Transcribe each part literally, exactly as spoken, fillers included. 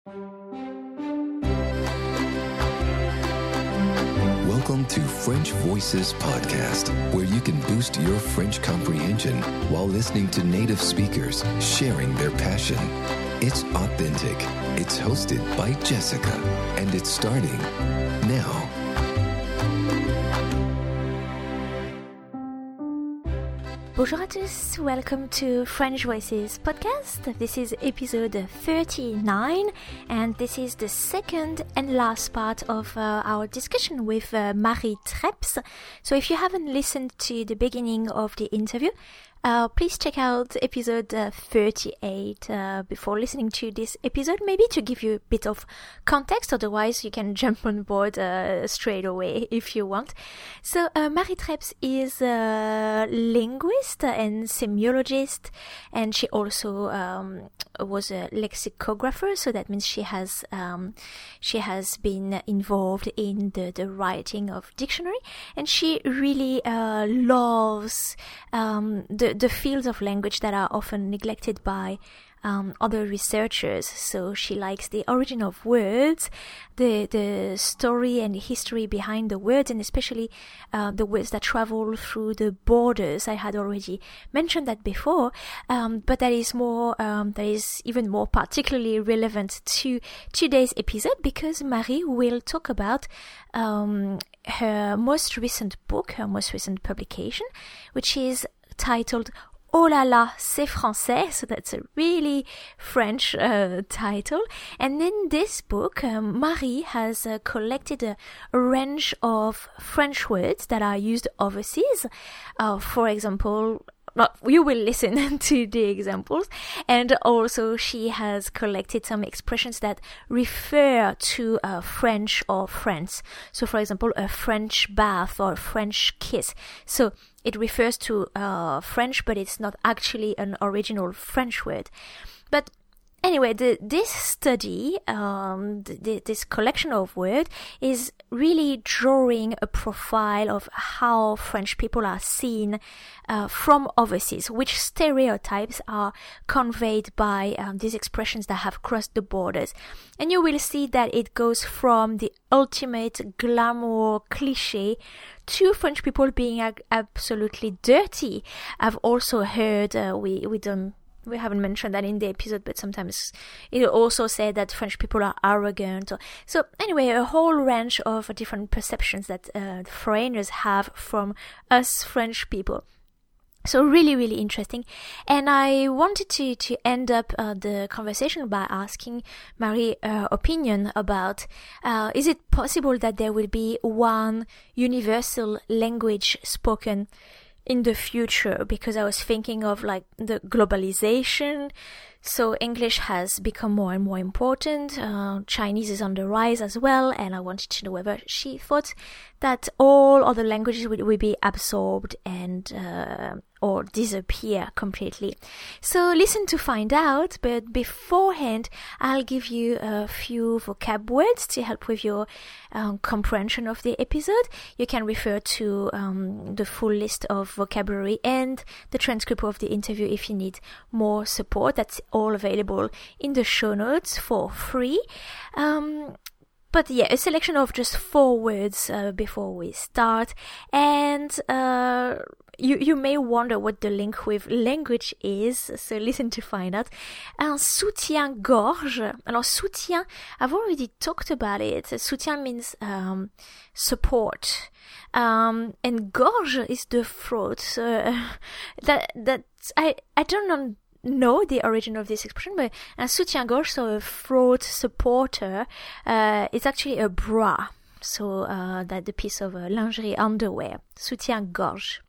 Welcome to French Voices Podcast, where you can boost your French comprehension while listening to native speakers sharing their passion. It's authentic. It's hosted by Jessica, and it's starting now. Bonjour à tous, welcome to French Voices podcast. This is episode thirty-nine, and this is the second and last part of uh, our discussion with uh, Marie Treps. So if you haven't listened to the beginning of the interview, Uh, please check out episode uh, thirty-eight uh, before listening to this episode, maybe to give you a bit of context. Otherwise, you can jump on board uh, straight away if you want. So, uh, Marie Treps is a linguist and semiologist, and she also um, was a lexicographer. So that means she has um, she has been involved in the, the writing of dictionary, and she really uh, loves um, the the fields of language that are often neglected by um, other researchers. So she likes the origin of words, the the story and the history behind the words, and especially uh, the words that travel through the borders. I had already mentioned that before, um, but that is more um, that is even more particularly relevant to today's episode, because Marie will talk about um, her most recent book, her most recent publication, which is titled Oh là là, c'est français. So that's a really French uh, title. And in this book, um, Marie has uh, collected a, a range of French words that are used overseas. Uh, for example, well, you will listen to the examples, and also she has collected some expressions that refer to uh, French or France. So, for example, a French bath or a French kiss. So it refers to uh, French, but it's not actually an original French word. But anyway, the, this study, um, the, this collection of words is really drawing a profile of how French people are seen uh, from overseas, which stereotypes are conveyed by um, these expressions that have crossed the borders. And you will see that it goes from the ultimate glamour cliché to French people being ag- absolutely dirty. I've also heard, uh, we, we don't We haven't mentioned that in the episode, but sometimes it also said that French people are arrogant. Or, so anyway, a whole range of different perceptions that uh, foreigners have from us French people. So really, really interesting. And I wanted to, to end up uh, the conversation by asking Marie her opinion about, uh, is it possible that there will be one universal language spoken in the future? Because I was thinking of like the globalization. So English has become more and more important. Uh, Chinese is on the rise as well. And I wanted to know whether she thought that all other languages would, would be absorbed and uh, or disappear completely. So listen to find out. But beforehand, I'll give you a few vocab words to help with your um, comprehension of the episode. You can refer to um, the full list of vocabulary and the transcript of the interview if you need more support. That's all available in the show notes for free. Um, But yeah, a selection of just four words uh, before we start. And uh, you you may wonder what the link with language is, so listen to find out. Un soutien-gorge. Alors, soutien, I've already talked about it. Soutien means um, support. Um, and gorge is the throat. So uh, that, that, I, I don't know. know the origin of this expression, but un soutien-gorge, so a throat supporter, uh, is actually a bra. So, uh, that the piece of uh, lingerie underwear. Soutien-gorge.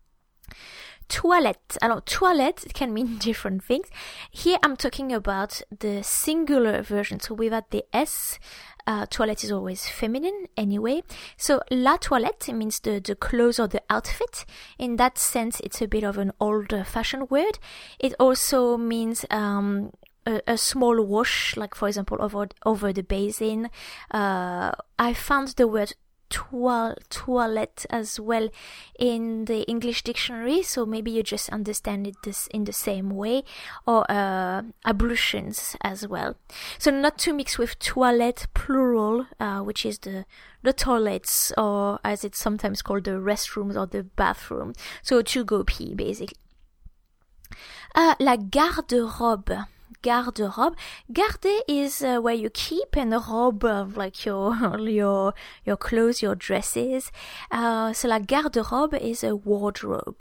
Toilette. Alors, toilette can mean different things. Here I'm talking about the singular version, so without the S. Uh, toilette is always feminine anyway. So, la toilette means the, the clothes or the outfit. In that sense, it's a bit of an old-fashioned word. It also means um, a, a small wash, like, for example, over over the basin. Uh, I found the word toil, toilette as well in the English dictionary, so maybe you just understand it this in the same way, or uh, ablutions as well. So not to mix with toilette plural, uh, which is the the toilets, or as it's sometimes called, the restrooms or the bathroom. So to go pee, basically. Uh, la garde-robe. Garde-robe. Garde is uh, where you keep, and robe, uh, like your your your clothes, your dresses. Uh, so la garde-robe is a wardrobe.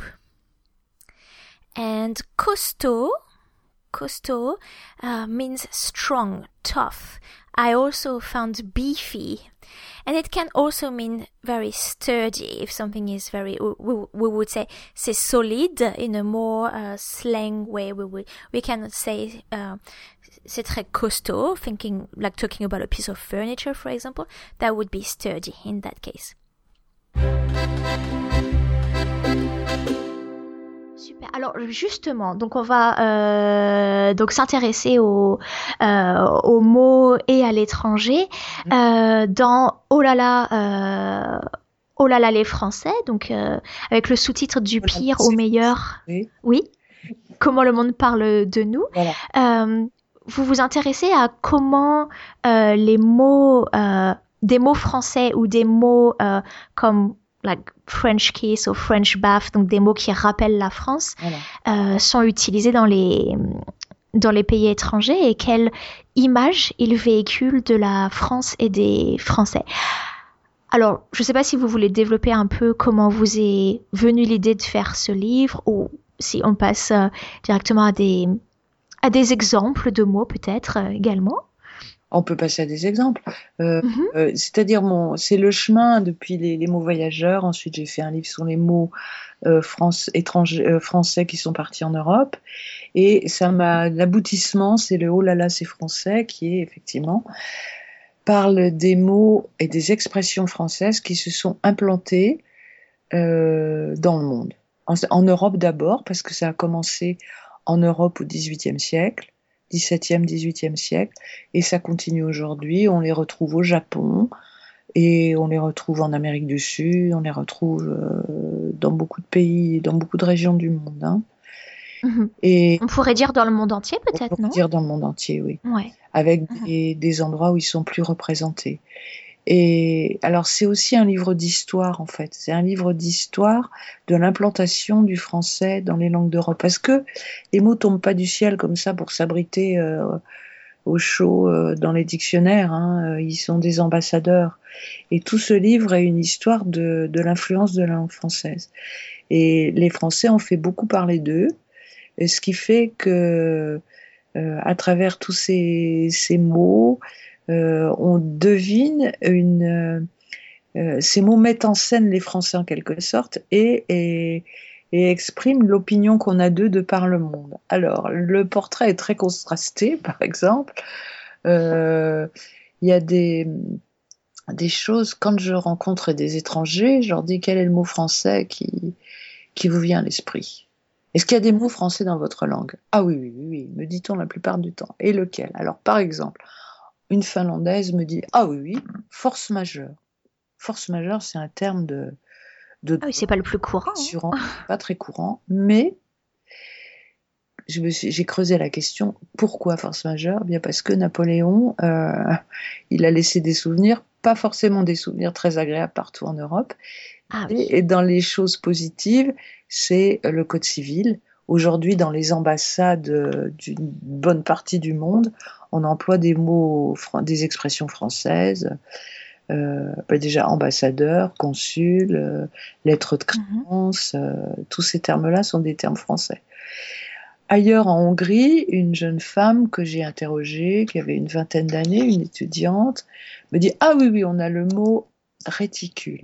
And costaud, costaud uh, means strong, tough. I also found beefy, and it can also mean very sturdy. If something is very, we, we would say c'est solide in a more uh, slang way. We would, we can say uh, c'est très costaud, thinking like talking about a piece of furniture, for example. That would be sturdy in that case. Super. Alors justement, donc on va euh, donc s'intéresser aux euh, aux mots et à l'étranger euh, dans Oh là là, euh, Oh là là les Français, donc euh, avec le sous-titre du pire au meilleur. Oui. Oui. Comment le monde parle de nous. Voilà. Euh, vous vous intéressez à comment euh, les mots, euh, des mots français ou des mots euh, comme like French kiss ou French bath, donc des mots qui rappellent la France, voilà. euh, sont utilisés dans les dans les pays étrangers, et quelle image ils véhiculent de la France et des Français. Alors, je ne sais pas si vous voulez développer un peu comment vous est venue l'idée de faire ce livre, ou si on passe euh, directement à des à des exemples de mots peut-être euh, également. On peut passer à des exemples. Euh, mm-hmm. euh, c'est-à-dire, mon, c'est le chemin depuis les, les mots voyageurs. Ensuite, j'ai fait un livre sur les mots euh, France, étrangers, euh, français qui sont partis en Europe. Et ça m'a, l'aboutissement, c'est le « Oh là là, c'est français » qui est effectivement parle des mots et des expressions françaises qui se sont implantées euh, dans le monde. En, en Europe d'abord, parce que ça a commencé en Europe au dix-huitième siècle. dix-septième, dix-huitième siècle, et ça continue aujourd'hui. On les retrouve au Japon, et on les retrouve en Amérique du Sud, on les retrouve euh, dans beaucoup de pays, dans beaucoup de régions du monde. Hein. Mmh. Et on pourrait dire dans le monde entier, peut-être, on pourrait non ? dire dans le monde entier, oui. Ouais. Avec mmh. des, des endroits où ils sont plus représentés. Et alors, c'est aussi un livre d'histoire, en fait. C'est un livre d'histoire de l'implantation du français dans les langues d'Europe. Parce que les mots tombent pas du ciel comme ça pour s'abriter euh, au chaud euh, dans les dictionnaires. Hein. Ils sont des ambassadeurs. Et tout ce livre est une histoire de, de l'influence de la langue française. Et les Français ont fait beaucoup parler d'eux. Et ce qui fait que, euh, à travers tous ces, ces mots, Euh, on devine une. Euh, ces mots mettent en scène les Français en quelque sorte et, et, et expriment l'opinion qu'on a d'eux de par le monde. Alors, le portrait est très contrasté, par exemple. Euh, il y a des, des choses, quand je rencontre des étrangers, je leur dis quel est le mot français qui, qui vous vient à l'esprit. Est-ce qu'il y a des mots français dans votre langue ? Ah oui, oui, oui, oui, me dit-on la plupart du temps. Et lequel ? Alors, par exemple, une Finlandaise me dit « Ah oui, oui, force majeure ». Force majeure, c'est un terme de... de ah oui, c'est pas le plus courant. Assurant, pas très courant, mais je me suis, j'ai creusé la question, pourquoi force majeure ? Bien parce que Napoléon, euh, il a laissé des souvenirs, pas forcément des souvenirs très agréables partout en Europe. Ah oui. Et, et dans les choses positives, c'est le code civil. Aujourd'hui, dans les ambassades d'une bonne partie du monde, on emploie des mots, des expressions françaises. Euh, bah déjà, ambassadeur, consul, euh, lettre de créance, mmh. euh, tous ces termes-là sont des termes français. Ailleurs, en Hongrie, une jeune femme que j'ai interrogée, qui avait une vingtaine d'années, une étudiante, me dit « Ah oui, oui, on a le mot réticule ».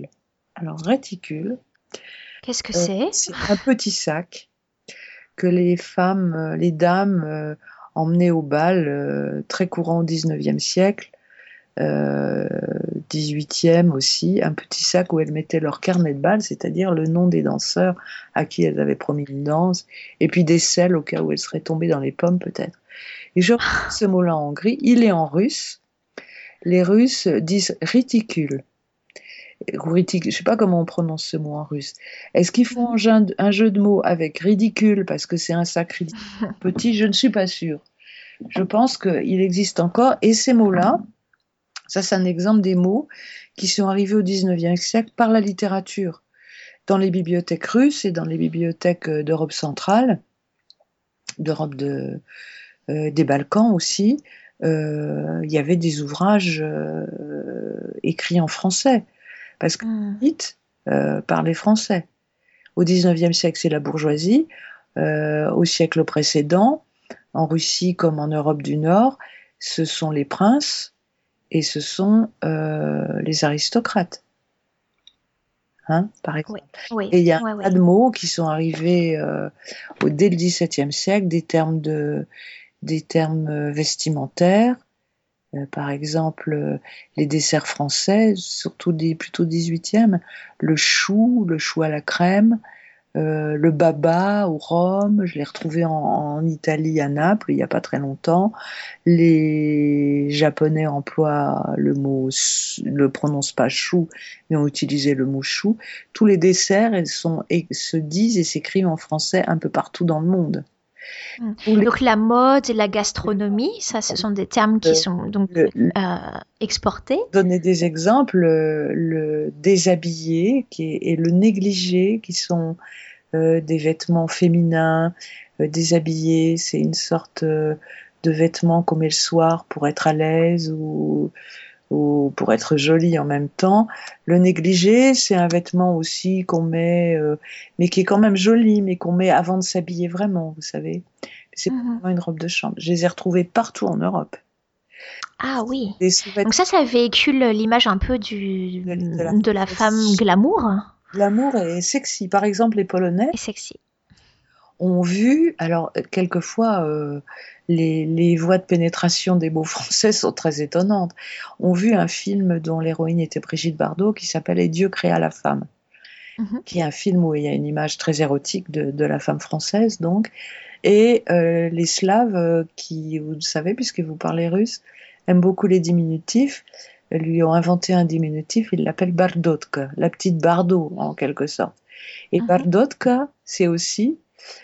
Alors, réticule... Qu'est-ce que euh, c'est ? C'est un petit sac que les femmes, les dames euh, emmenaient au bal, euh, très courant au dix-neuvième siècle, euh, dix-huitième aussi, un petit sac où elles mettaient leur carnet de bal, c'est-à-dire le nom des danseurs à qui elles avaient promis une danse, et puis des selles au cas où elles seraient tombées dans les pommes peut-être. Et je reprends ce mot-là en Hongrie, il est en russe, les Russes disent réticule. je sais pas comment on prononce ce mot en russe. Est-ce qu'ils font un jeu, un jeu de mots avec ridicule parce que c'est un sac ridicule petit? Je ne suis pas sûre. Je pense qu'il existe encore, et ces mots-là, ça c'est un exemple des mots qui sont arrivés au dix-neuvième siècle par la littérature. Dans les bibliothèques russes et dans les bibliothèques d'Europe centrale, d'Europe de, euh, des Balkans aussi, euh, il y avait des ouvrages euh, écrits en français. Parce que Mm. l'élite euh, parlait français. Au dix-neuvième siècle, c'est la bourgeoisie. Euh, au siècle précédent, en Russie comme en Europe du Nord, ce sont les princes et ce sont euh, les aristocrates. Hein, par exemple. Oui, oui, et il y a ouais, un ouais. tas de mots qui sont arrivés euh, au, dès le dix-septième siècle, des termes, de, des termes vestimentaires. Euh, par exemple, euh, les desserts français, surtout des, plutôt dix-huitième, le chou, le chou à la crème, euh, le baba au rhum, je l'ai retrouvé en, en Italie, à Naples, il n'y a pas très longtemps. Les Japonais emploient le mot, ne prononcent pas chou, mais ont utilisé le mot chou. Tous les desserts, elles sont, et se disent et s'écrivent en français un peu partout dans le monde. Mm. Les... Donc la mode et la gastronomie, ça, ce sont des termes qui sont donc le, le, euh, exportés. Donner des exemples, le, le déshabillé qui est, et le négligé, qui sont euh, des vêtements féminins. Euh, déshabillé, c'est une sorte euh, de vêtements qu'on met le soir pour être à l'aise ou, ou pour être joli en même temps. Le négligé, c'est un vêtement aussi qu'on met, euh, mais qui est quand même joli, mais qu'on met avant de s'habiller vraiment, vous savez. C'est Mm-hmm. pas vraiment une robe de chambre. Je les ai retrouvées partout en Europe. Ah oui. Des sous-vêtements. Donc ça, ça véhicule l'image un peu du, de, de, la, de la femme glamour. Glamour et sexy. Par exemple, les Polonais Et sexy. ont vu, alors quelquefois euh, les, les voies de pénétration des mots français sont très étonnantes, ont vu un film dont l'héroïne était Brigitte Bardot qui s'appelait Dieu créa la femme, Mm-hmm. qui est un film où il y a une image très érotique de, de la femme française donc, et euh, les Slaves euh, qui, vous le savez puisque vous parlez russe, aiment beaucoup les diminutifs, lui ont inventé un diminutif, ils l'appellent Bardotka, la petite Bardot en quelque sorte. Et mm-hmm. Bardotka, c'est aussi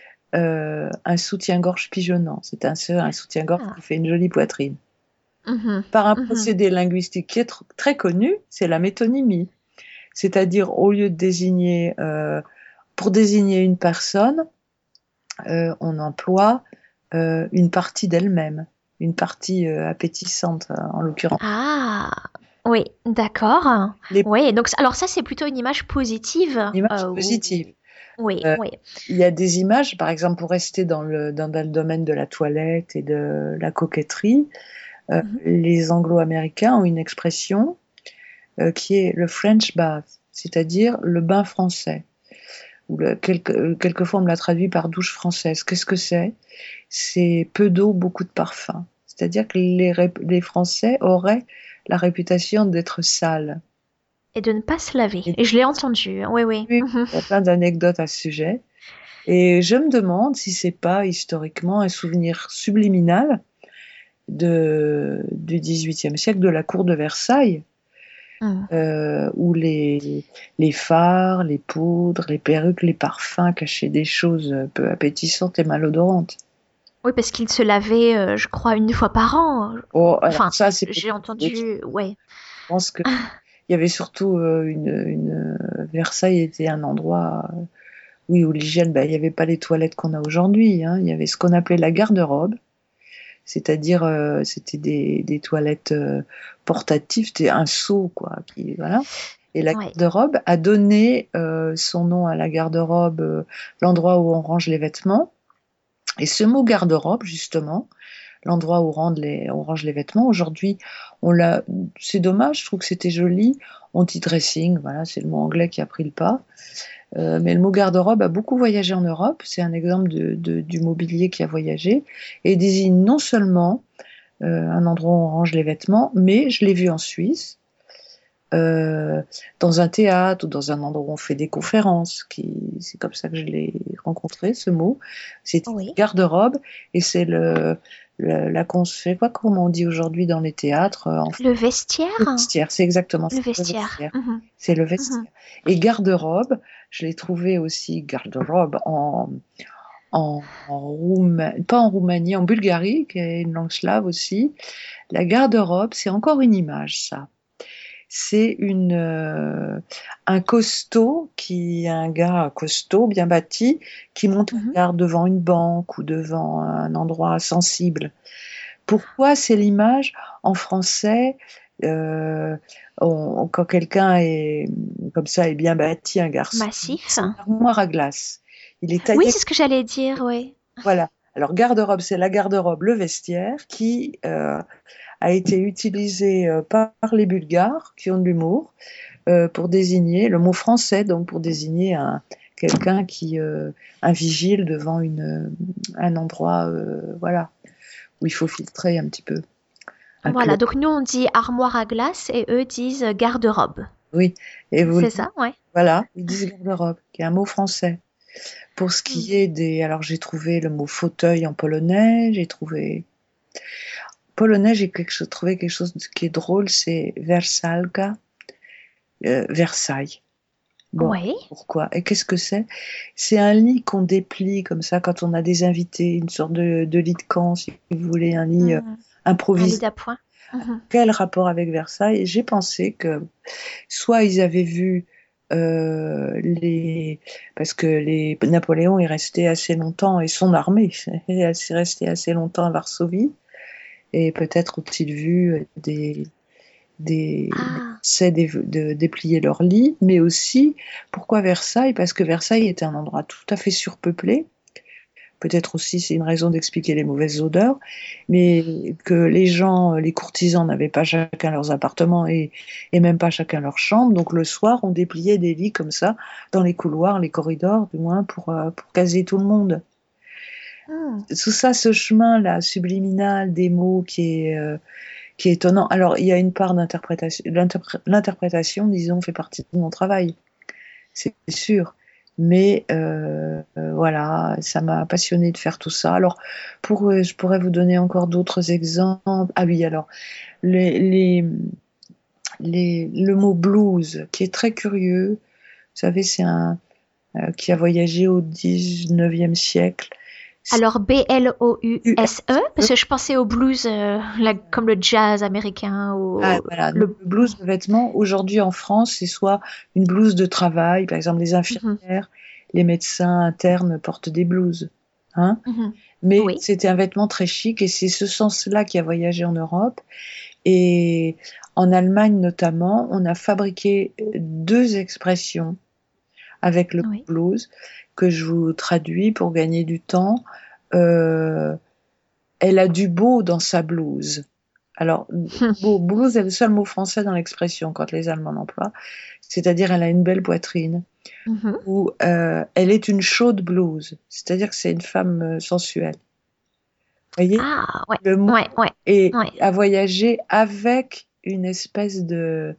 euh, un soutien-gorge pigeonnant. C'est un, un soutien-gorge ah. qui fait une jolie poitrine. Mm-hmm. Par un mm-hmm. procédé linguistique qui est tr- très connu, c'est la métonymie. C'est-à-dire, au lieu de désigner, euh, pour désigner une personne, euh, on emploie euh, une partie d'elle-même. Une partie euh, appétissante, en l'occurrence. Ah, oui, d'accord. Les... Oui, donc alors ça, c'est plutôt une image positive. Une image euh, positive. Oui, euh, oui. Il y a des images, par exemple, pour rester dans le, dans, dans le domaine de la toilette et de la coquetterie, euh, mm-hmm. les Anglo-Américains ont une expression euh, qui est le French bath, c'est-à-dire le bain français. Ou le, quelque, quelquefois on me l'a traduit par douche française. Qu'est-ce que c'est ? C'est peu d'eau, beaucoup de parfum. C'est-à-dire que les, les Français auraient la réputation d'être sales. Et de ne pas se laver. Et, Et je l'ai entendu, oui, oui. oui il y a plein d'anecdotes à ce sujet. Et je me demande si c'est pas historiquement un souvenir subliminal de, du dix-huitième siècle, de la cour de Versailles, Mmh. Euh, où les, les fards, les poudres, les perruques, les parfums cachaient des choses peu appétissantes et malodorantes. Oui, parce qu'ils se lavaient, euh, je crois, une fois par an. Oh, enfin, ça, c'est j'ai entendu, ouais. Je pense que il y avait surtout euh, une, une Versailles était un endroit, euh, oui, où l'hygiène, ben, il n'y avait pas les toilettes qu'on a aujourd'hui. Hein, il y avait ce qu'on appelait la garde-robe. C'est-à-dire, euh, c'était des, des toilettes euh, portatives, c'était un seau, quoi. Qui, voilà. Et la ouais. garde-robe a donné euh, son nom à la garde-robe, euh, l'endroit où on range les vêtements. Et ce mot garde-robe, justement, l'endroit où on range les, on range les vêtements, aujourd'hui, on l'a. C'est dommage, je trouve que c'était joli. On dit dressing, voilà, c'est le mot anglais qui a pris le pas. Euh, mais le mot garde-robe a beaucoup voyagé en Europe, c'est un exemple de, de, du mobilier qui a voyagé, et désigne non seulement euh, un endroit où on range les vêtements, mais je l'ai vu en Suisse, euh, dans un théâtre ou dans un endroit où on fait des conférences, qui, c'est comme ça que je l'ai rencontré, ce mot, c'est oui. garde-robe, et c'est le, le, la cons, je sais pas comment on dit aujourd'hui dans les théâtres. Euh, en... Le vestiaire. Le vestiaire, c'est exactement le ça. vestiaire. Le vestiaire. Mm-hmm. C'est le vestiaire. Mm-hmm. Et garde-robe, je l'ai trouvé aussi garde-robe en, en, en Rouma... pas en Roumanie, en Bulgarie, qui est une langue slave aussi. La garde-robe, c'est encore une image, ça. C'est une, euh, un costaud, qui, un gars costaud, bien bâti, qui monte mm-hmm. en garde devant une banque ou devant un endroit sensible. Pourquoi c'est l'image en français euh, on, quand quelqu'un est comme ça, est bien bâti, un garçon. Massif. C'est une armoire à glace. Il est taillé. Oui, c'est ce que j'allais dire, oui. Voilà. Alors garde-robe, c'est la garde-robe, le vestiaire, qui euh, a été utilisé euh, par les Bulgares qui ont de l'humour euh, pour désigner le mot français, donc pour désigner un quelqu'un qui euh, un vigile devant une un endroit, euh, voilà, où il faut filtrer un petit peu. Un voilà, club. Donc nous on dit armoire à glace et eux disent garde-robe. Oui, et vous. C'est ça, ouais. Voilà, ils disent garde-robe, qui est un mot français. Pour ce qui est des... Alors, j'ai trouvé le mot fauteuil en polonais, j'ai trouvé... Polonais, j'ai quelque chose, trouvé quelque chose qui est drôle, c'est Wersalka, euh, Versailles. Bon, oui. Pourquoi? Et qu'est-ce que c'est? C'est un lit qu'on déplie comme ça quand on a des invités, une sorte de, de lit de camp, si vous voulez, un lit mmh. euh, improvisé. Un lit d'appoint. Mmh. Quel rapport avec Versailles? J'ai pensé que soit ils avaient vu Euh, les parce que les Napoléon est resté assez longtemps et son armée est restée assez longtemps à Varsovie et peut-être ont-ils vu des des ah. c'est de, de déplier leur lit, mais aussi pourquoi Versailles? Parce que Versailles était un endroit tout à fait surpeuplé. Peut-être aussi c'est une raison d'expliquer les mauvaises odeurs, mais que les gens, les courtisans n'avaient pas chacun leurs appartements et, et même pas chacun leur chambre. Donc le soir, on dépliait des lits comme ça dans les couloirs, les corridors, du moins pour, pour caser tout le monde. Mm. Tout ça, ce chemin-là subliminal des mots qui est, euh, qui est étonnant. Alors il y a une part d'interprétation. L'interpré- l'interprétation, disons, fait partie de mon travail, c'est sûr. Mais euh, euh, voilà, ça m'a passionné de faire tout ça. Alors, pour, euh, je pourrais vous donner encore d'autres exemples. Ah oui, alors, les, les, les, le mot blues, qui est très curieux. Vous savez, c'est un euh, qui a voyagé au dix-neuvième siècle. Alors, B L O U S E, parce que je pensais au blues euh, la, comme le jazz américain. Ou ah, voilà, le... le blues, le vêtement, aujourd'hui en France, c'est soit une blouse de travail, par exemple les infirmières, mm-hmm. les médecins internes portent des blouses. Hein mm-hmm. Mais oui. c'était un vêtement très chic et c'est ce sens-là qui a voyagé en Europe. Et en Allemagne notamment, on a fabriqué deux expressions avec le oui. blues que je vous traduis pour gagner du temps. Euh, elle a du beau dans sa blouse. Alors, beau, blouse est le seul mot français dans l'expression quand les Allemands l'emploient. C'est-à-dire, elle a une belle poitrine. Mm-hmm. Ou euh, elle est une chaude blouse. C'est-à-dire que c'est une femme euh, sensuelle. Vous voyez? Ah, ouais. Le mot ouais, ouais, est ouais. à voyager avec une espèce de,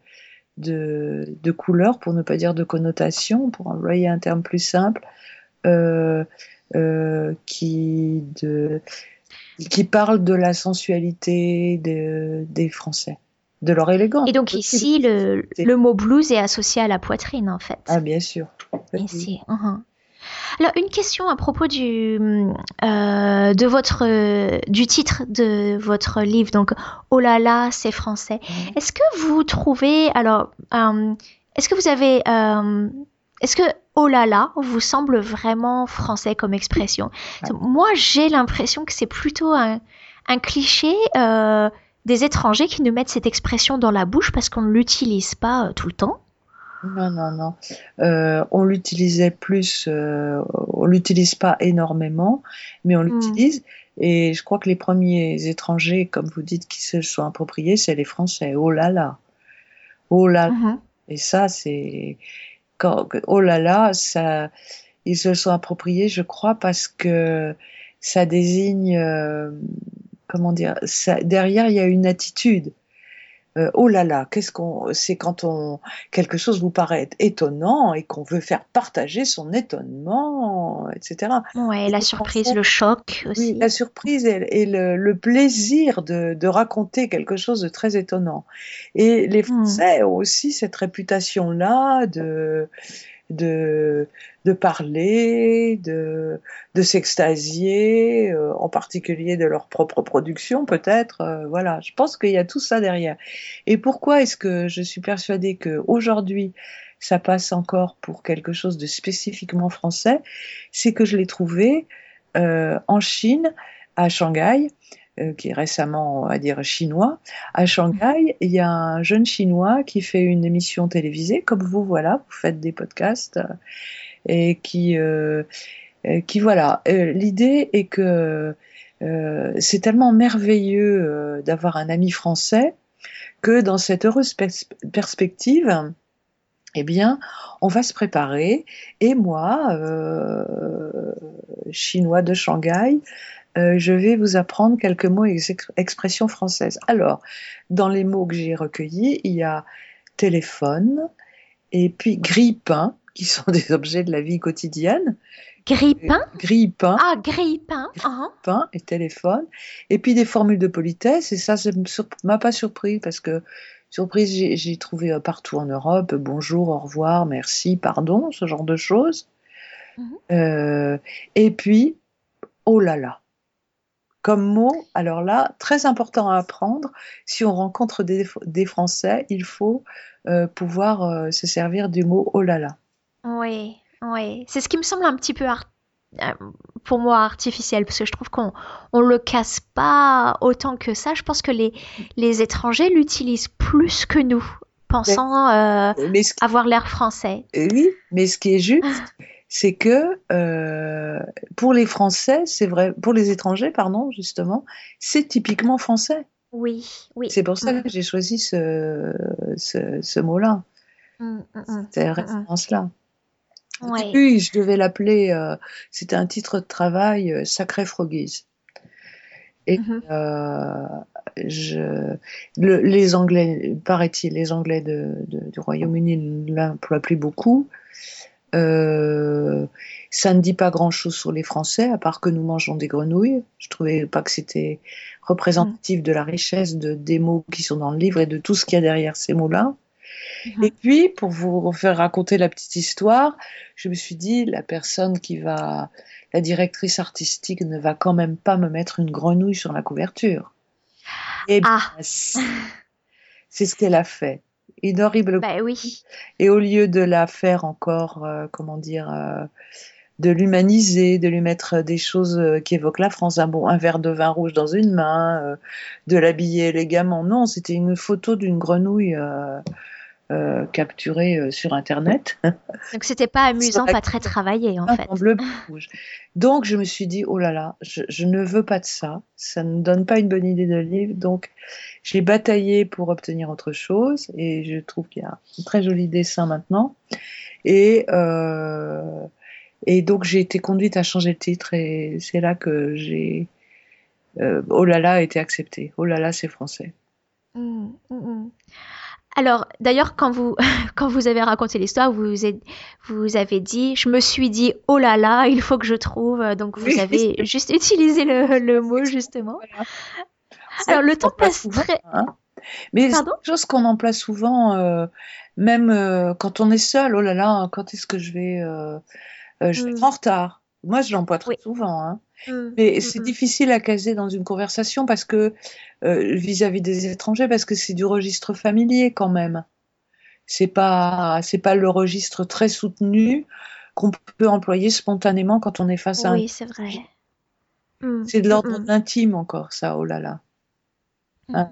de, de couleur, pour ne pas dire de connotation, pour employer un terme plus simple, euh, euh, qui, de, qui parle de la sensualité de, des Français, de leur élégance. Et donc ici, le, le mot blues est associé à la poitrine, en fait. Ah, bien sûr. Ici. Uh-huh. Alors, une question à propos du, euh, de votre, euh, du titre de votre livre, donc « Oh là là, c'est français mmh. ». Est-ce que vous trouvez, alors, euh, est-ce que vous avez, euh, est-ce que « Oh là là » vous semble vraiment français comme expression? Ouais. Moi, j'ai l'impression que c'est plutôt un, un cliché euh, des étrangers qui nous mettent cette expression dans la bouche parce qu'on ne l'utilise pas euh, tout le temps. Non, non, non. Euh, on l'utilisait plus, euh, on l'utilise pas énormément, mais on l'utilise. Mmh. Et je crois que les premiers étrangers, comme vous dites, qui se sont appropriés, c'est les Français. Oh là là, oh là là. Mmh. Et ça, c'est quand oh là là, ça, ils se sont appropriés, je crois, parce que ça désigne, euh, comment dire, ça, derrière il y a une attitude. Euh, oh là là, qu'est-ce qu'on, c'est quand on quelque chose vous paraît étonnant et qu'on veut faire partager son étonnement, et cetera. Ouais, Et la les surprise, Français, le choc oui, aussi. la surprise et, et le, le plaisir de, de raconter quelque chose de très étonnant. Et les Hmm. Français ont aussi cette réputation-là de de, de parler, de, de s'extasier, euh, en particulier de leur propre production peut-être. Euh, voilà, je pense qu'il y a tout ça derrière. Et pourquoi est-ce que je suis persuadée qu'aujourd'hui, ça passe encore pour quelque chose de spécifiquement français? C'est que je l'ai trouvé euh, en Chine, à Shanghai, euh, qui est récemment, on va dire, chinois. À Shanghai, il y a un jeune Chinois qui fait une émission télévisée, comme vous, voilà, vous faites des podcasts, euh, et qui, euh, euh, qui voilà, euh, l'idée est que euh, c'est tellement merveilleux euh, d'avoir un ami français que dans cette heureuse pers- perspective, eh bien, on va se préparer. Et moi, euh, chinois de Shanghai, euh, je vais vous apprendre quelques mots et ex- expressions françaises. Alors, dans les mots que j'ai recueillis, il y a téléphone et puis grille-pain, qui sont des objets de la vie quotidienne. Grille-pain? Grille-pain, Ah, grille-pain. Ah. pain et téléphone. Et puis des formules de politesse. Et ça, ça ne m'a pas surpris parce que surprise, j'ai, j'ai trouvé partout en Europe bonjour, au revoir, merci, pardon, ce genre de choses. Mhm. Euh, et puis, oh là là. Comme mot, alors là, très important à apprendre. Si on rencontre des, des Français, il faut euh, pouvoir euh, se servir du mot oh là là. Oui, oui. C'est ce qui me semble un petit peu art- euh, pour moi artificiel parce que je trouve qu'on on le casse pas autant que ça. Je pense que les les étrangers l'utilisent plus que nous, Mais, pensant euh, mais ce qui, avoir l'air français. oui, mais ce qui est juste, c'est que euh, pour les Français, c'est vrai, pour les étrangers, pardon, justement, c'est typiquement français. Oui, oui. C'est pour ça Mm, que j'ai choisi ce, ce, ce mot-là, mm, mm, mm, cette mm, mm. référence-là. Au Ouais. début, je devais l'appeler, euh, c'était un titre de travail, euh, Sacré Froggies. Et Mhm. euh, je, le, les Anglais, paraît-il, les Anglais de, de, du Royaume-Uni ne l'emploient plus beaucoup. Euh, ça ne dit pas grand-chose sur les Français, à part que nous mangeons des grenouilles. Je trouvais pas que c'était représentatif de la richesse de, des mots qui sont dans le livre et de tout ce qu'il y a derrière ces mots-là. Et Mhm. puis, pour vous faire raconter la petite histoire, je me suis dit, la personne qui va, la directrice artistique ne va quand même pas me mettre une grenouille sur la couverture. Et bien, Ah, c'est ce qu'elle a fait. Une horrible. bah oui. Et au lieu de la faire encore, euh, comment dire, euh, de l'humaniser, de lui mettre des choses euh, qui évoquent la France, un, bon, un verre de vin rouge dans une main, euh, de l'habiller élégamment, non, c'était une photo d'une grenouille euh, euh, capturée euh, sur Internet. Donc c'était pas Sur amusant, la pas très travaillé en en fait. bleu rouge. Donc je me suis dit, oh là là, je, je ne veux pas de ça, ça ne donne pas une bonne idée de livre, donc j'ai bataillé pour obtenir autre chose, et je trouve qu'il y a un très joli dessin maintenant, et, euh, et donc j'ai été conduite à changer le titre, et c'est là que j'ai, euh, oh là là a été accepté, oh là là c'est français. Mm, mm, mm. Alors, d'ailleurs, quand vous, quand vous avez raconté l'histoire, vous, êtes- vous avez dit, je me suis dit, oh là là, il faut que je trouve. Donc, vous Oui, avez juste utilisé le, le mot, justement. voilà. C'est Alors, vrai le qu'on temps emploie passe souvent, très... hein. Mais c'est Pardon? quelque chose qu'on emploie souvent, euh, même euh, quand on est seul. Oh là là, quand est-ce que je vais, euh, euh, je vais être Mm, en retard. Moi, je l'emploie très oui. souvent, hein. Mm, Mais mm, c'est mm. difficile à caser dans une conversation parce que euh, vis-à-vis des étrangers, parce que c'est du registre familier quand même. C'est pas, c'est pas le registre très soutenu qu'on peut employer spontanément quand on est face à un Oui, c'est vrai. étranger. Mm, C'est de mm, l'ordre de mm, l'intime encore, ça. Oh là là. Hein. mm.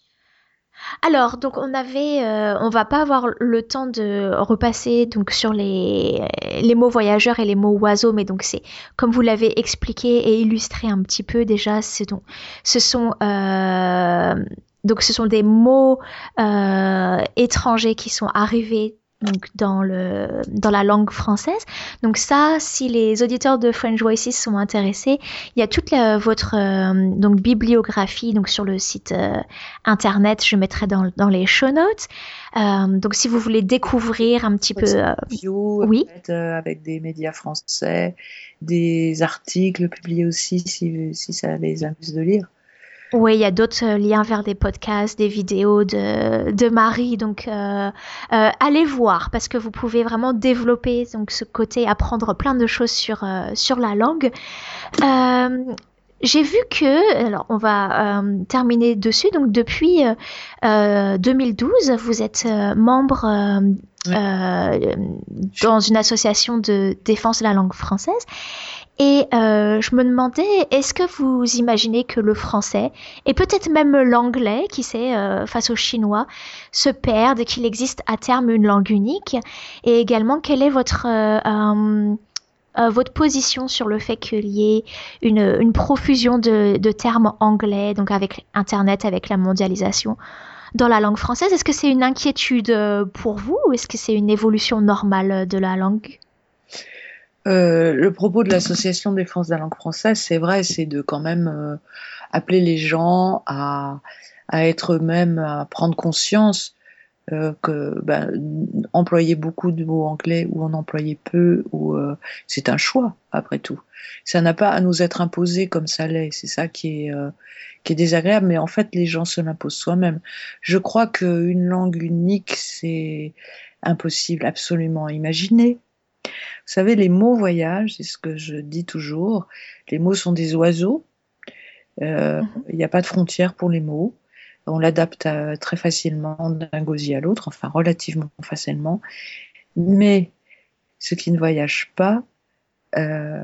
Alors, donc on avait, euh, on va pas avoir le temps de repasser donc sur les les mots voyageurs et les mots oiseaux, mais donc c'est comme vous l'avez expliqué et illustré un petit peu déjà, c'est donc ce sont euh, donc ce sont des mots euh, étrangers qui sont arrivés donc dans le dans la langue française. Donc ça, si les auditeurs de French Voices sont intéressés, il y a toute la, votre euh, donc bibliographie donc sur le site euh, internet. Je mettrai dans dans les show notes. Euh, donc si vous voulez découvrir un petit peu, euh, bio, oui, fait, euh, avec des médias français, des articles publiés aussi si si ça les amuse de lire. Oui, il y a d'autres euh, liens vers des podcasts, des vidéos de, de Marie. Donc, euh, euh, allez voir parce que vous pouvez vraiment développer donc ce côté, apprendre plein de choses sur euh, sur la langue. Euh, j'ai vu que, alors on va euh, terminer dessus. Donc, depuis euh, deux mille douze, vous êtes euh, membre euh, Oui. euh, dans une association de défense de la langue française. Et euh, je me demandais, est-ce que vous imaginez que le français, et peut-être même l'anglais, qui sait, euh, face au chinois, se perdent, qu'il existe à terme une langue unique? Et également, quelle est votre, euh, euh, euh, votre position sur le fait qu'il y ait une, une profusion de, de termes anglais, donc avec Internet, avec la mondialisation, dans la langue française? Est-ce que c'est une inquiétude pour vous ou est-ce que c'est une évolution normale de la langue? Euh, le propos de l'association de défense de la langue française, c'est vrai, c'est de quand même euh, appeler les gens à, à être eux-mêmes, à prendre conscience euh, que ben, employer beaucoup de mots anglais ou en employer peu, ou euh, c'est un choix après tout. Ça n'a pas à nous être imposé comme ça l'est. C'est ça qui est euh, qui est désagréable, mais en fait les gens se l'imposent soi-même. Je crois qu'une langue unique, c'est impossible absolument à imaginer. Vous savez, les mots voyagent, c'est ce que je dis toujours. Les mots sont des oiseaux. Euh, il n'y a pas de frontières pour les mots. On l'adapte à- très facilement d'un gosier à l'autre, enfin relativement facilement. Mais ce qui ne voyage pas, euh,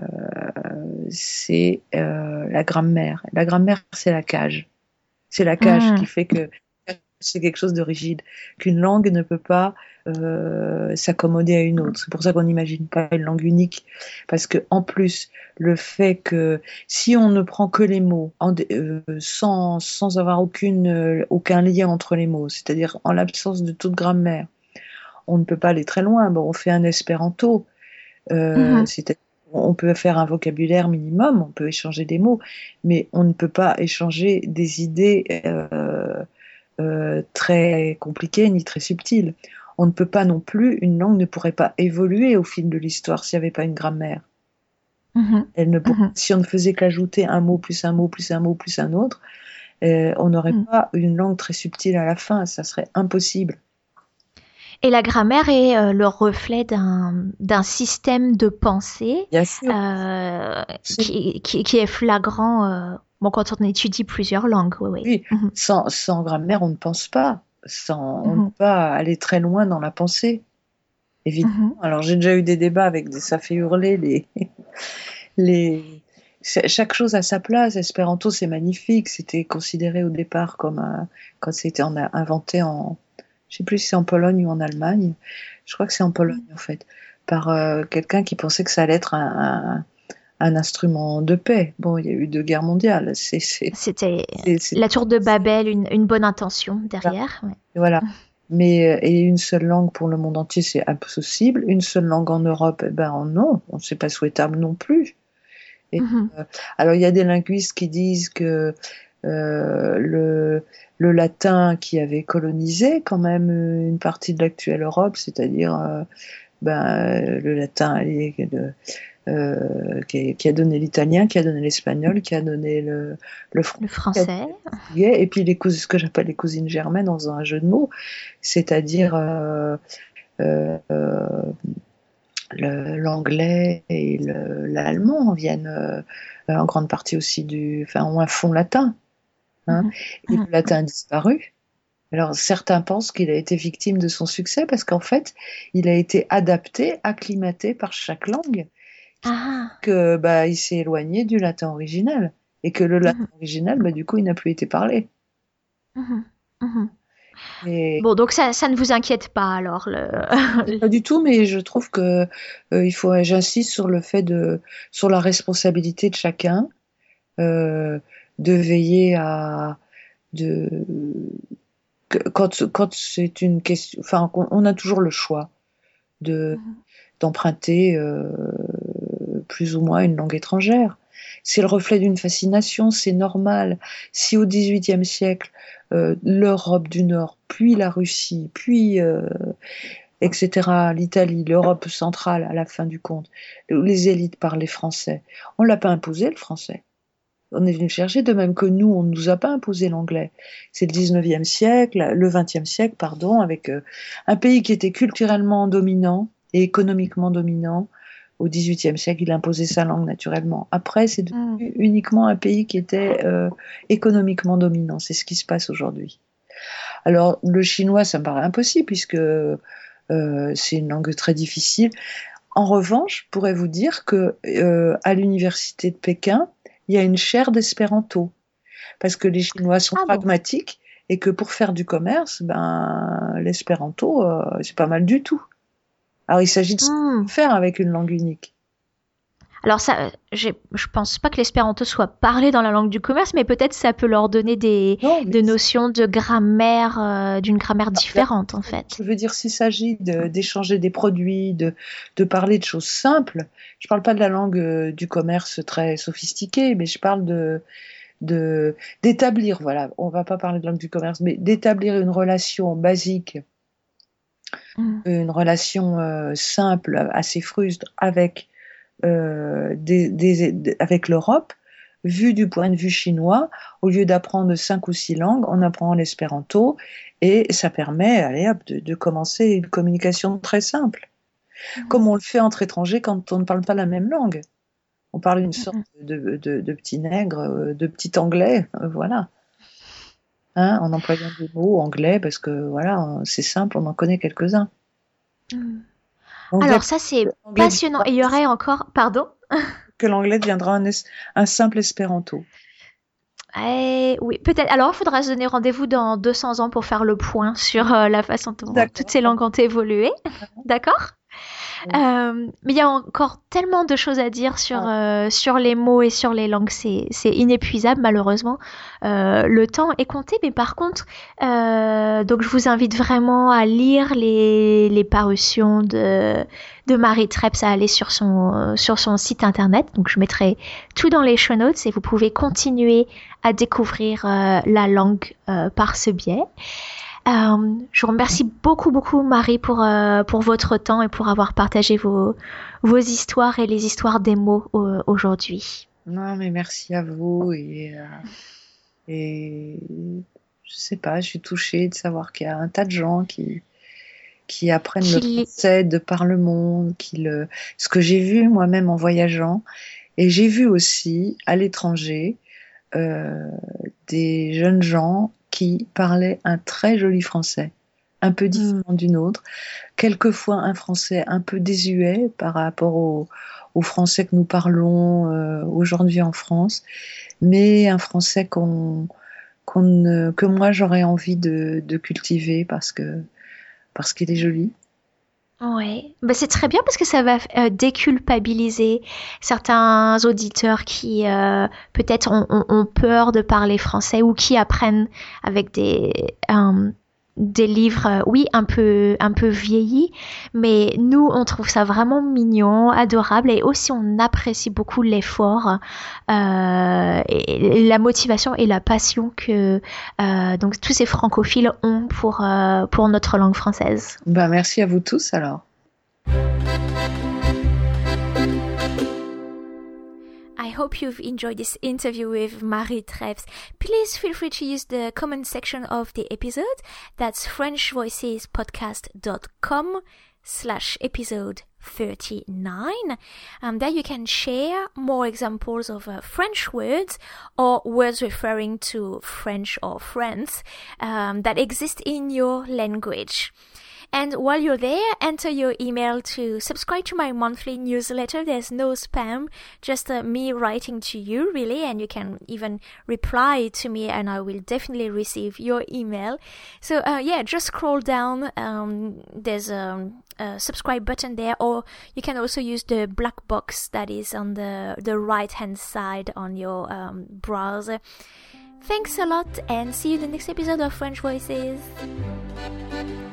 c'est euh, la grammaire. La grammaire, c'est la cage. C'est la cage Mmh. qui fait que c'est quelque chose de rigide, qu'une langue ne peut pas euh, s'accommoder à une autre. C'est pour ça qu'on n'imagine pas une langue unique, parce que en plus, le fait que si on ne prend que les mots en, euh, sans, sans avoir aucune, euh, aucun lien entre les mots, c'est-à-dire en l'absence de toute grammaire, on ne peut pas aller très loin. Bon, on fait un espéranto, euh, Mmh. c'est-à-dire on peut faire un vocabulaire minimum, on peut échanger des mots, mais on ne peut pas échanger des idées euh, euh, très compliquées ni très subtiles. On ne peut pas non plus, une langue ne pourrait pas évoluer au fil de l'histoire s'il n'y avait pas une grammaire. Mmh. Elle ne pourrait, Mmh. si on ne faisait qu'ajouter un mot plus un mot plus un mot plus un autre, euh, on n'aurait Mmh. pas une langue très subtile à la fin, ça serait impossible. Et la grammaire est euh, le reflet d'un d'un système de pensée Bien sûr, euh, c'est- qui, qui, qui est flagrant euh, bon, quand on étudie plusieurs langues. Oui, oui. oui, Mhm. sans, sans grammaire, on ne pense pas. Sans, on ne Mhm. peut pas aller très loin dans la pensée, évidemment. Mhm. Alors j'ai déjà eu des débats avec des, ça fait hurler les, les, c'est- chaque chose à sa place. Espéranto, c'est magnifique. C'était considéré au départ comme un, quand c'était en- inventé en, je sais plus si c'est en Pologne ou en Allemagne. Je crois que c'est en Pologne en fait, par euh, quelqu'un qui pensait que ça allait être un, un, un instrument de paix. Bon, il y a eu deux guerres mondiales. C'est, c'est, C'était c'est, c'est la tour de Babel, une, une bonne intention ça. derrière. Ouais. Voilà. Mais euh, et une seule langue pour le monde entier, c'est impossible. Une seule langue en Europe, eh ben non, c'est pas souhaitable non plus. Et, Mhm. euh, alors il y a des linguistes qui disent que euh, le, le latin qui avait colonisé quand même une partie de l'actuelle Europe, c'est-à-dire euh, ben, le latin le, euh, qui, qui a donné l'italien, qui a donné l'espagnol, qui a donné le, le Le français, français. et puis les cousines, ce que j'appelle les cousines germaines dans un jeu de mots, c'est-à-dire euh, euh, euh, le, l'anglais et le, l'allemand viennent euh, en grande partie aussi du, enfin, ont un fond latin, hein, Mhm. et Mhm. le latin a disparu. Alors certains pensent qu'il a été victime de son succès parce qu'en fait, il a été adapté, acclimaté par chaque langue, Ah. que bah il s'est éloigné du latin original et que le latin Mhm. original, bah du coup, il n'a plus été parlé. Mhm. Mhm. Et Bon, donc ça, ça ne vous inquiète pas alors le. pas du tout, mais je trouve que euh, il faut, j'insiste sur le fait de, sur la responsabilité de chacun, euh, de veiller à, de, que, quand, quand c'est une question, enfin, on, on a toujours le choix. de, mmh. d'emprunter euh, plus ou moins une langue étrangère. C'est le reflet d'une fascination, c'est normal. Si au dix-huitième siècle, euh, l'Europe du Nord, puis la Russie, puis euh, et cetera, l'Italie, l'Europe centrale à la fin du compte, les élites parlaient français, on ne l'a pas imposé le français. On est venu le chercher, de même que nous, on ne nous a pas imposé l'anglais. C'est le dix-neuvième siècle, le vingtième siècle, pardon, avec euh, un pays qui était culturellement dominant et économiquement dominant. Au dix-huitième siècle, il imposait sa langue naturellement. Après, c'est devenu mmh. uniquement un pays qui était euh, économiquement dominant. C'est ce qui se passe aujourd'hui. Alors, le chinois, ça me paraît impossible, puisque euh, c'est une langue très difficile. En revanche, je pourrais vous dire que euh, à l'université de Pékin, il y a une chaire d'espéranto, parce que les Chinois sont ah pragmatiques bon. Et que pour faire du commerce, ben l'espéranto, euh, c'est pas mal du tout. Alors il s'agit de mmh. faire avec une langue unique. Alors ça, j'ai, je pense pas que l'espéranto soit parlé dans la langue du commerce, mais peut-être ça peut leur donner des, non, des notions de grammaire, euh, d'une grammaire différente en fait. Je veux dire, s'il s'agit de, d'échanger des produits, de, de parler de choses simples, je parle pas de la langue euh, du commerce très sophistiquée, mais je parle de, de, d'établir, voilà, on va pas parler de langue du commerce, mais d'établir une relation basique, mmh. une relation euh, simple, assez fruste avec Euh, des, des, des, avec l'Europe, vu du point de vue chinois, au lieu d'apprendre cinq ou six langues, on apprend l'espéranto et ça permet allez, hop, de, de commencer une communication très simple. Mmh. Comme on le fait entre étrangers quand on ne parle pas la même langue. On parle une sorte mmh. de, de, de petit nègre, de petit anglais, euh, voilà. Hein, en employant des mots anglais parce que voilà, c'est simple, on en connaît quelques-uns. Mmh. Anglais, Alors ça c'est passionnant. Et il y aurait encore, pardon que l'anglais deviendra un, es- un simple espéranto. Eh, oui, peut-être. Alors il faudra se donner rendez-vous dans deux cents ans pour faire le point sur euh, la façon dont D'accord. toutes ces langues ont évolué. D'accord. Oui. Euh, mais il y a encore tellement de choses à dire sur euh, sur les mots et sur les langues, c'est c'est inépuisable malheureusement. Euh, le temps est compté, mais par contre, euh, donc je vous invite vraiment à lire les les parutions de de Marie Treps, à aller sur son sur son site internet. Donc je mettrai tout dans les show notes et vous pouvez continuer à découvrir euh, la langue euh, par ce biais. Euh, je vous remercie beaucoup, beaucoup, Marie, pour, euh, pour votre temps et pour avoir partagé vos, vos histoires et les histoires des mots euh, aujourd'hui. Non, mais merci à vous. Et, euh, et je sais pas, je suis touchée de savoir qu'il y a un tas de gens qui, qui apprennent qui... le français de par le monde. Qui le... Ce que j'ai vu moi-même en voyageant, et j'ai vu aussi à l'étranger euh, des jeunes gens qui parlait un très joli français, un peu différent mmh. du nôtre, quelquefois un français un peu désuet par rapport au, au français que nous parlons euh, aujourd'hui en France, mais un français qu'on, qu'on, que moi j'aurais envie de, de cultiver parce que parce qu'il est joli. Oui, bah c'est très bien parce que ça va euh, déculpabiliser certains auditeurs qui euh, peut-être ont, ont, ont peur de parler français ou qui apprennent avec des euh, des livres, euh, oui, un peu un peu vieillis, mais nous on trouve ça vraiment mignon, adorable, et aussi on apprécie beaucoup l'effort, euh, et la motivation et la passion que euh, donc tous ces francophiles ont pour euh, pour notre langue française. Ben merci à vous tous alors. I hope you've enjoyed this interview with Marie Treps. Please feel free to use the comment section of the episode. That's frenchvoicespodcast.com slash episode thirty-nine. Um, there you can share more examples of uh, French words or words referring to French or France um, that exist in your language. And while you're there, enter your email to subscribe to my monthly newsletter. There's no spam, just uh, me writing to you, really, and you can even reply to me and I will definitely receive your email. So, uh, yeah, just scroll down. Um, there's a, a subscribe button there, or you can also use the black box that is on the, the right-hand side on your um, browser. Thanks a lot and see you in the next episode of French Voices.